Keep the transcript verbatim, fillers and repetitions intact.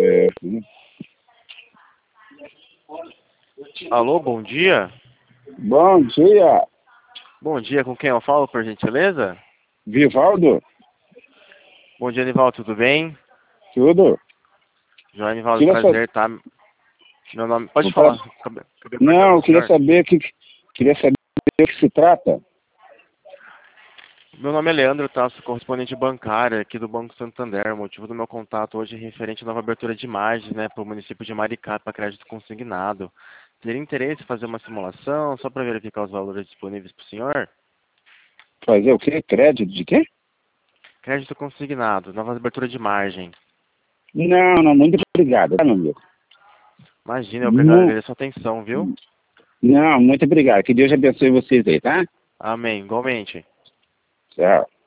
É. Alô, bom dia. Bom dia, Bom dia, com quem eu falo, por gentileza? Vivaldo. Bom dia, Nivaldo, tudo bem? Tudo? João Nivaldo, Queria saber. prazer, tá? Meu nome... Pode Pra... falar, acabei, acabei Não, cortando eu o queria senhor. saber que queria saber do que se trata. Meu nome é Leandro, tá? Sou correspondente bancário aqui do Banco Santander. O motivo do meu contato hoje é referente à nova abertura de imagens, né, para o município de Maricá para crédito consignado. Teria interesse em fazer uma simulação só para verificar os valores disponíveis para o senhor? Fazer o quê? Crédito de quê? Crédito consignado, nova abertura de margem. Não, não, muito obrigado, tá, meu amigo? Imagina, eu Mu... agradeço a sua atenção, viu? Não, muito obrigado. Que Deus abençoe vocês aí, tá? Amém, igualmente. Tchau.